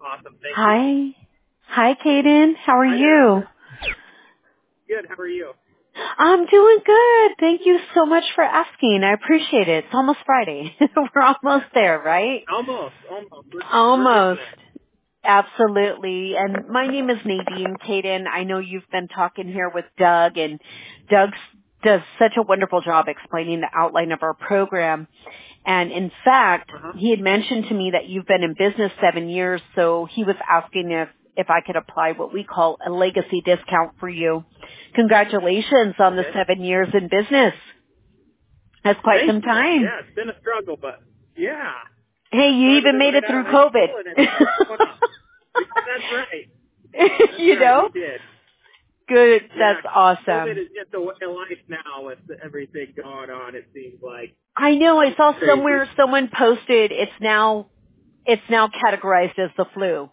Awesome. Thank you. Hi. Hi, Kaden. How are Hi there. you? Good. How are you? I'm doing good. Thank you so much for asking. I appreciate it. It's almost Friday. We're almost there, right? Almost. We're getting Almost. there. Absolutely. And my name is Nadine. Kaden, I know you've been talking here with Doug, and Doug does such a wonderful job explaining the outline of our program. And in fact, Uh-huh. he had mentioned to me that you've been in business 7 years, so he was asking if I could apply what we call a legacy discount for you. Congratulations on the Okay. 7 years in business. That's quite Thank some you. time. Yeah, it's been a struggle, but yeah. Hey, you Started even it made right it out through of high COVID. school, and it's been 20. That's right. That's You right. know? We did. Good. Yeah. That's COVID awesome. is just a way of life now with everything going on. It seems like I know. I it's saw crazy. somewhere someone posted it's now categorized as the flu.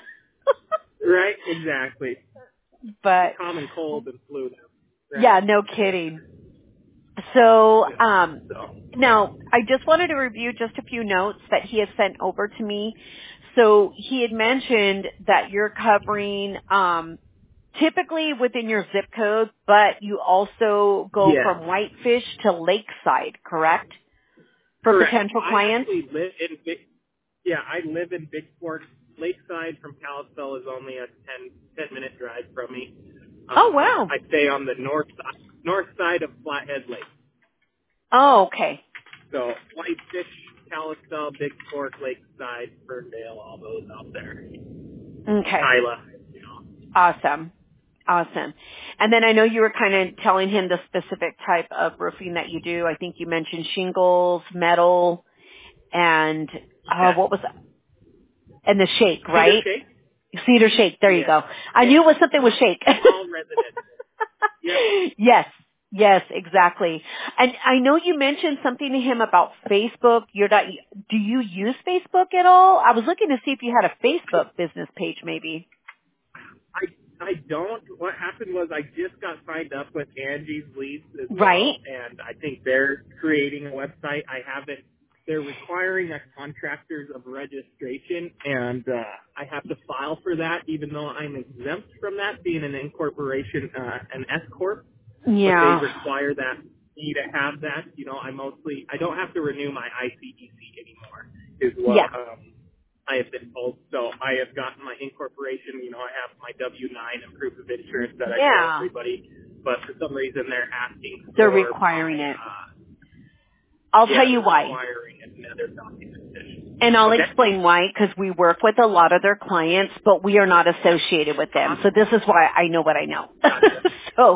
Right. Exactly. The But common cold and flu now. Right. yeah, no kidding. So, Yeah. So. now I just wanted to review just a few notes that he had sent over to me. So he had mentioned that you're covering, typically within your zip code, but you also go Yes. from Whitefish to Lakeside, correct? For Correct. potential I clients? actually live in I live in Bigport. Lakeside from Kalispell is only a 10 minute drive from me. Oh, wow. I stay on the north side of Flathead Lake. Oh, okay. So Whitefish, Kalispell, Bigport, Lakeside, Ferndale, all those out there. Okay. Kyla, you know. Awesome. Awesome. And then I know you were kind of telling him the specific type of roofing that you do. I think you mentioned shingles, metal, and Yes. what was that? And the shake, Cedar right? Shake? Cedar shake. There you Yes. go. I And knew it was something with shake. all residents. Yep. Yes. Yes, exactly. And I know you mentioned something to him about Facebook. You're not, do you use Facebook at all? I was looking to see if you had a Facebook business page maybe. I don't. What happened was I just got signed up with Angie's Leads as Right? well, and I think they're creating a website. I haven't. They're requiring a contractors of registration, and I have to file for that, even though I'm exempt from that, being an incorporation, an S corp. But they Yeah. require that me to have that. You know, I don't have to renew my ICEC anymore. Is Yeah. what I have been told. So I have gotten my incorporation. You know, I have my W-9 and proof of insurance that I show Yeah. everybody. But for some reason, they're asking They're for requiring my, it. I'll tell you they're why. requiring another documentation. And I'll Okay. explain why, because we work with a lot of their clients, but we are not associated with them. Uh-huh. So this is why I know what I know. Gotcha. So,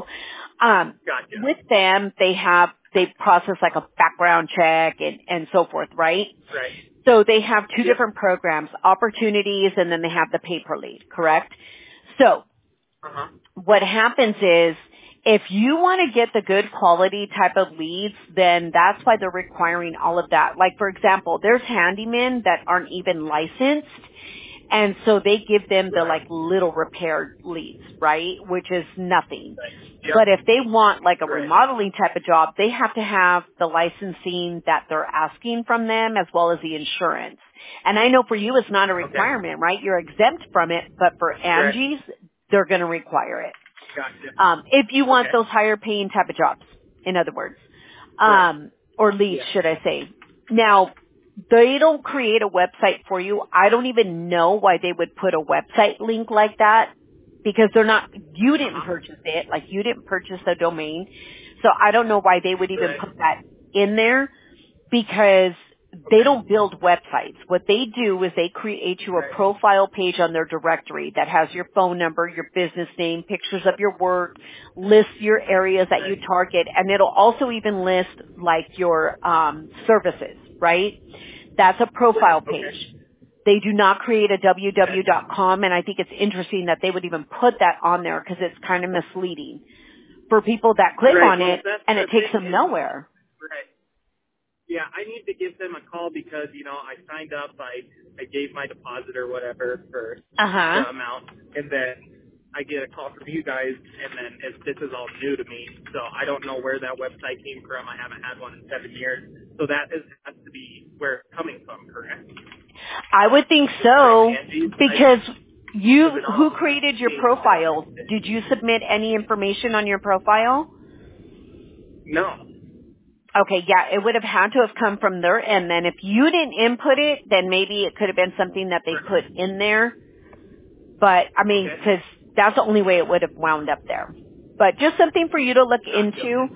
Gotcha. with them, they process like a background check and so forth, right? Right. So they have two Yep. different programs, opportunities, and then they have the pay per lead, correct? So Uh-huh. what happens is if you want to get the good quality type of leads, then that's why they're requiring all of that. Like for example, there's handymen that aren't even licensed, and so they give them the Right. like little repair leads, right? Which is nothing. Right. Yep. But if they want like a Right. remodeling type of job, they have to have the licensing that they're asking from them as well as the insurance. And I know for you it's not a Okay. requirement, right? You're exempt from it, but for Right. Angie's, they're going to require it. Gotcha. If you want Okay. those higher paying type of jobs, in other words, Right. or leads, Yeah. should I say. Now, they don't create a website for you. I don't even know why they would put a website link like that because you didn't Uh-huh. purchase it, like you didn't purchase the domain. So I don't know why they would even Right. put that in there because they Okay. don't build websites. What they do is they create you a Right. profile page on their directory that has your phone number, your business name, pictures of your work, lists your areas that you Right. target, and it'll also even list like your services, right? That's a Right. profile page. Okay. They do not create a Okay. www.com, and I think it's interesting that they would even put that on there because it's kind of misleading for people that click Right. on Well, it that's and the it takes thing them is, nowhere. right. Yeah, I need to give them a call because, you know, I signed up, I gave my deposit or whatever for Uh-huh. the amount, and then I get a call from you guys, and then this is all new to me, so I don't know where that website came from. I haven't had one in 7 years, so that has to be where it's coming from, correct? I would think so, because who created your profile? Did you submit any information on your profile? No. Okay, yeah, it would have had to have come from their end then. If you didn't input it, then maybe it could have been something that they put in there. But, I mean, because that's the only way it would have wound up there. But just something for you to look into.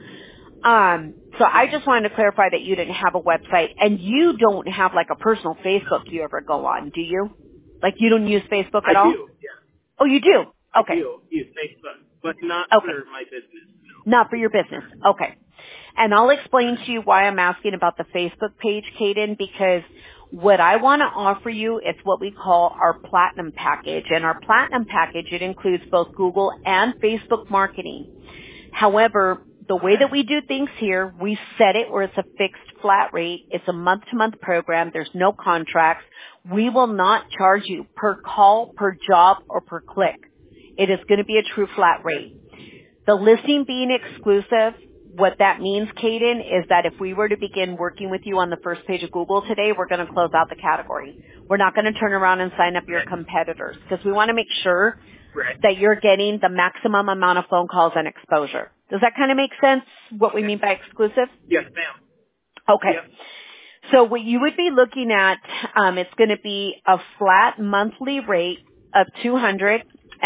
So I just wanted to clarify that you didn't have a website, and you don't have like a personal Facebook you ever go on, do you? Like you don't use Facebook at all? I do, yeah. Oh, you do? Okay. I do use Facebook, but not for my business. No. Not for your business. Okay. And I'll explain to you why I'm asking about the Facebook page, Kaden, because what I want to offer you is what we call our Platinum package. And our Platinum package, it includes both Google and Facebook marketing. However, the way that we do things here, we set it where it's a fixed flat rate. It's a month-to-month program. There's no contracts. We will not charge you per call, per job, or per click. It is going to be a true flat rate. The listing being exclusive, what that means, Kaden, is that if we were to begin working with you on the first page of Google today, we're going to close out the category. We're not going to turn around and sign up your competitors, because we want to make sure that you're getting the maximum amount of phone calls and exposure. Does that kind of make sense, what we mean by exclusive? Yes, ma'am. Okay. Yep. So what you would be looking at, it's going to be a flat monthly rate of $299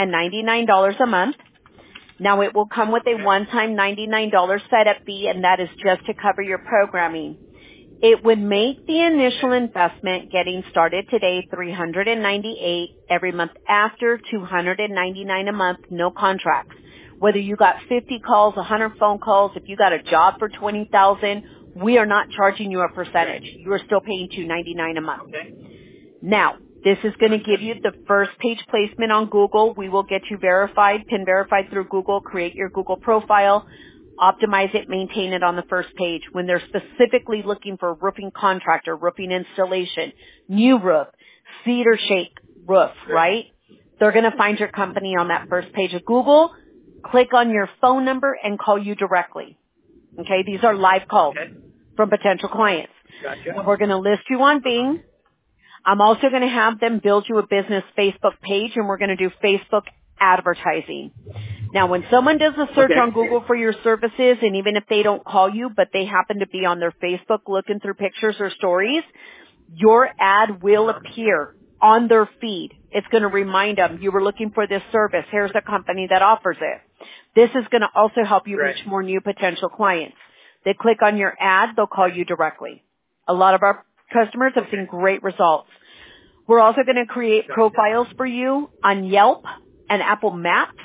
a month. Now, it will come with a one-time $99 setup fee, and that is just to cover your programming. It would make the initial investment getting started today $398, every month after $299 a month, no contracts. Whether you got 50 calls, 100 phone calls, if you got a job for $20,000, we are not charging you a percentage. You are still paying $299 a month. Okay. Now, this is going to give you the first page placement on Google. We will get you verified, PIN verified through Google, create your Google profile, optimize it, maintain it on the first page. When they're specifically looking for a roofing contractor, roofing installation, new roof, cedar shake roof, right? They're going to find your company on that first page of Google, click on your phone number, and call you directly. Okay, these are live calls from potential clients. Gotcha. We're going to list you on Bing. I'm also going to have them build you a business Facebook page, and we're going to do Facebook advertising. Now, when someone does a search on Google for your services, and even if they don't call you, but they happen to be on their Facebook looking through pictures or stories, your ad will appear on their feed. It's going to remind them you were looking for this service. Here's a company that offers it. This is going to also help you reach more new potential clients. They click on your ad, they'll call you directly. A lot of our customers have seen great results. We're also going to create profiles for you on Yelp and Apple Maps.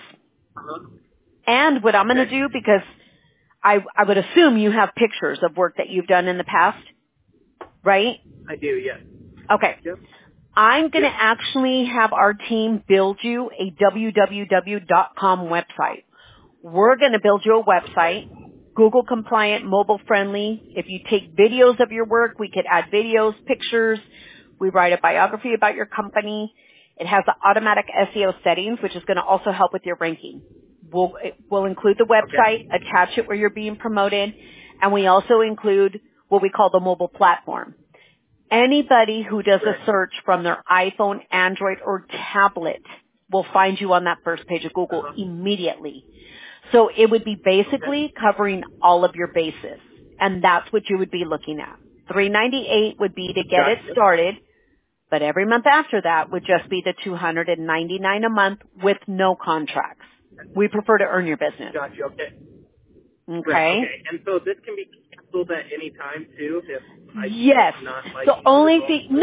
And what I'm going to do, because I would assume you have pictures of work that you've done in the past, right? I do, yes. Okay. Yep. I'm going to actually have our team build you a www.com website. We're going to build you a website, Google compliant, mobile friendly. If you take videos of your work, we could add videos, pictures. We write a biography about your company. It has the automatic SEO settings, which is going to also help with your ranking. We'll include the website, attach it where you're being promoted, and we also include what we call the mobile platform. Anybody who does a search from their iPhone, Android, or tablet will find you on that first page of Google immediately. So it would be basically covering all of your bases, and that's what you would be looking at. $398 would be to get it started, but every month after that would just be the $299 a month with no contracts. We prefer to earn your business. Gotcha. Okay. Okay. And so this can be canceled at any time too, if I not like the only thing, no.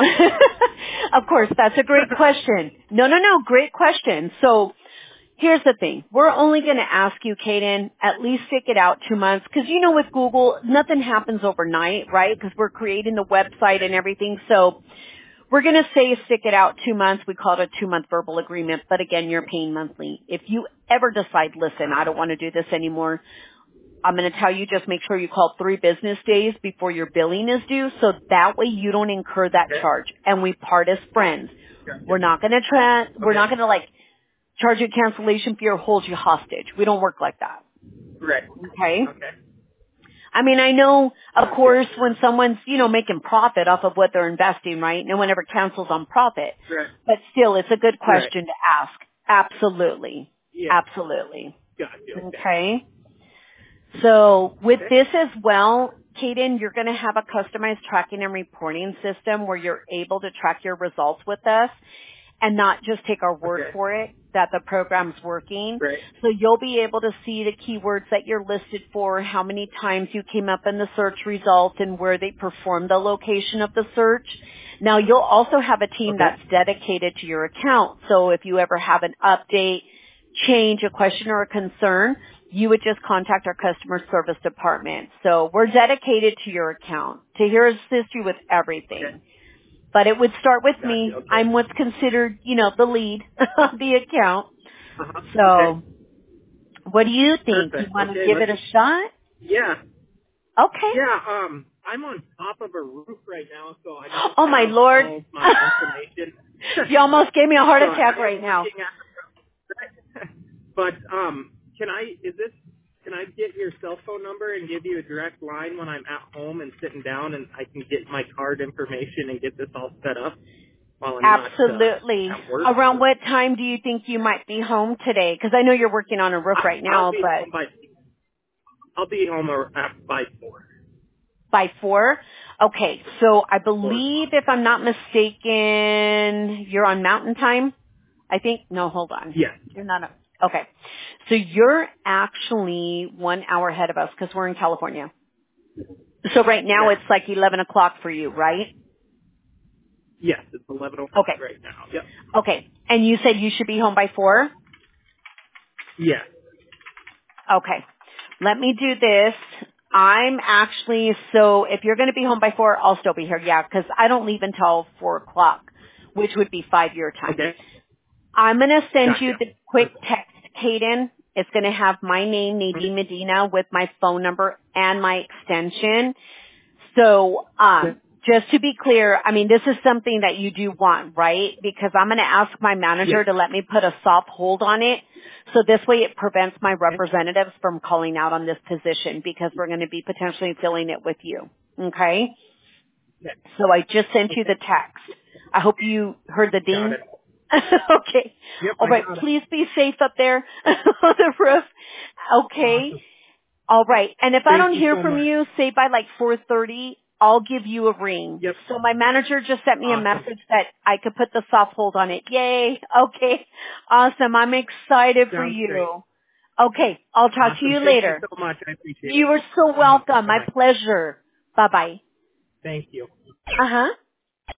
Of course, that's a great question. No, great question. So here's the thing. We're only going to ask you, Kaden, at least stick it out 2 months. Because, you know, with Google, nothing happens overnight, right? Because we're creating the website and everything. So we're going to say stick it out 2 months. We call it a 2-month verbal agreement. But again, you're paying monthly. If you ever decide, listen, I don't want to do this anymore, I'm going to tell you, just make sure you call 3 business days before your billing is due. So that way you don't incur that charge. And we part as friends. We're not going to we're not going to like charge you a cancellation fee or hold you hostage. We don't work like that. Right. Okay? I mean, I know, of course, when someone's, making profit off of what they're investing, right? No one ever cancels on profit. Right. But still, it's a good Right. question to ask. Absolutely. Yeah. Absolutely. Gotcha. Okay. So with Okay. this as well, Kaden, you're going to have a customized tracking and reporting system where you're able to track your results with us and not just take our word Okay. for it that the program's working. Great. So you'll be able to see the keywords that you're listed for, how many times you came up in the search results, and where they performed the location of the search. Now you'll also have a team Okay. that's dedicated to your account. So if you ever have an update, change, a question, or a concern, you would just contact our customer service department. So we're dedicated to your account to here assist you with everything. Okay. But it would start with Gotcha. me. Okay. I'm what's considered, the lead of the account. Uh-huh. Okay. So what do you think? You Perfect. want to Okay. give it a shot? Yeah. Okay. Yeah. I'm on top of a roof right now, so I don't Oh my have Lord. all of my information. You almost gave me a heart So attack I am right now. looking at but can I get your cell phone number and give you a direct line when I'm at home and sitting down, and I can get my card information and get this all set up while I'm not Absolutely. at work? Around what time do you think you might be home today? Because I know you're working on a roof right I'll now, be but home by 4. by 4? Okay, so I 4 believe, o'clock. if I'm not mistaken, you're on Mountain Time? I think, no, hold on. Yes. You're not, okay. So you're actually 1 hour ahead of us because we're in California. So right now Okay. it's like 11 o'clock for you, right? Yes, it's 11 o'clock Okay. right now. Yep. Okay. And you said you should be home by 4? Yes. Okay. Let me do this. I'm actually, so if you're going to be home by 4, I'll still be here. Yeah, because I don't leave until 4 o'clock, which would be 5 your time. Okay. I'm going to send you Gotcha. the quick Perfect. text, Kaden. It's going to have my name, Nadine Medina, with my phone number and my extension. So, Okay. just to be clear, I mean, this is something that you do want, right? Because I'm going to ask my manager Yes. to let me put a soft hold on it. So this way it prevents my Okay. representatives from calling out on this position because we're going to be potentially filling it with you. Okay? Okay. So I just sent you Okay. the text. I hope you heard the Got ding. it. Okay. Yep, All I right. got it. Please be safe up there on the roof. Okay. Awesome. All right. And if I Thank don't you hear so from much. you, say by like 4:30, I'll give you a ring. Yep. So my manager just sent me a Awesome. message that I could put the soft hold on it. Yay. Okay. Awesome. I'm excited for Sounds great. you. Okay. I'll talk to Awesome. you Thank you later. so much. I appreciate You it. are so welcome. My Bye-bye. pleasure. Bye-bye. Thank you. Uh-huh.